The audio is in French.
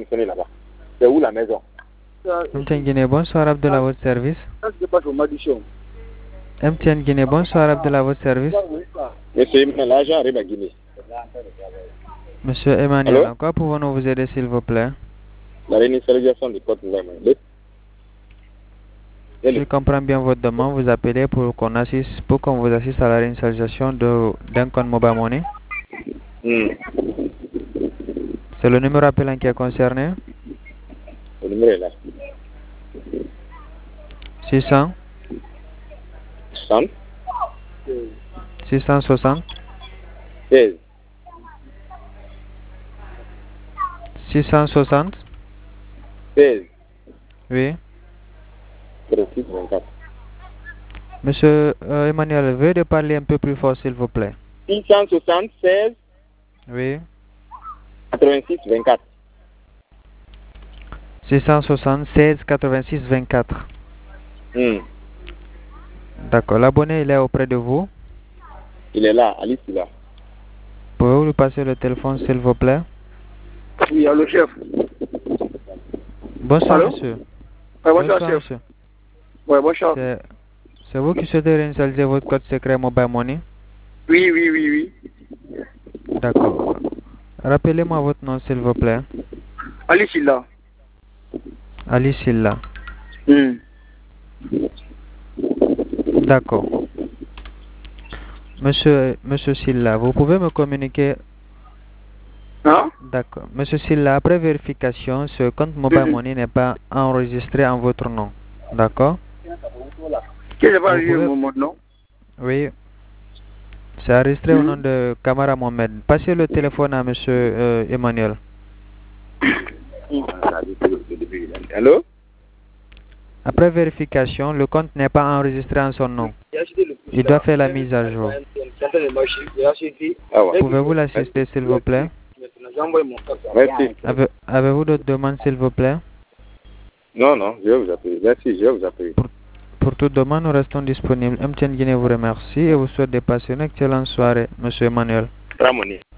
démissionné là-bas. C'est où la maison? MTN Guinée, bonsoir Abdullah, votre service. Ça se passe au Madichon. MTN Guinée, bonsoir Abdullah, votre service. Monsieur, l'agent arrive à Guinée. Monsieur Emmanuel, en quoi pouvons-nous vous aider s'il vous plaît? La réinitialisation du code nouvelle. Je comprends bien votre demande. Vous appelez pour qu'on vous assiste à la réinitialisation d'un compte Mobile Money. C'est le numéro appelant qui est concerné. Le numéro est là. 600 60 660 16 660 16 Oui. 36 24. Monsieur Emmanuel, veuillez parler un peu plus fort s'il vous plaît. 660 16 Oui. 86 24. 676 86 24. D'accord. L'abonné, il est auprès de vous. Il est là, Alice est là. Pouvez-vous lui passer le téléphone, s'il vous plaît? Oui, allô, chef. Bonsoir, allô? monsieur. Bonsoir, chef. Monsieur. Ouais, bonsoir. C'est vous qui souhaitez réinitialiser votre code secret Mobile Money? Oui. D'accord. Rappelez-moi votre nom, s'il vous plaît. Alice est là. Ali Silla. D'accord. Monsieur Silla, vous pouvez me communiquer. Hein? D'accord. Monsieur Silla, après vérification, ce compte Mobile Money n'est pas enregistré en votre nom. D'accord? Qu'est-ce que va dire mon nom? Oui. C'est enregistré au nom de Kamara Mohamed. Passez le téléphone à monsieur Emmanuel. Allô? Après vérification, le compte n'est pas enregistré en son nom. Il doit faire la mise à jour. Pouvez-vous l'assister, s'il vous plaît? Merci. Avez-vous d'autres demandes, s'il vous plaît? Non, je vais vous appeler. Merci, je vais vous appeler. Pour toute demande, nous restons disponibles. MTN Guinée vous remercie et vous souhaite de passer une excellente soirée, monsieur Emmanuel. Ramoni.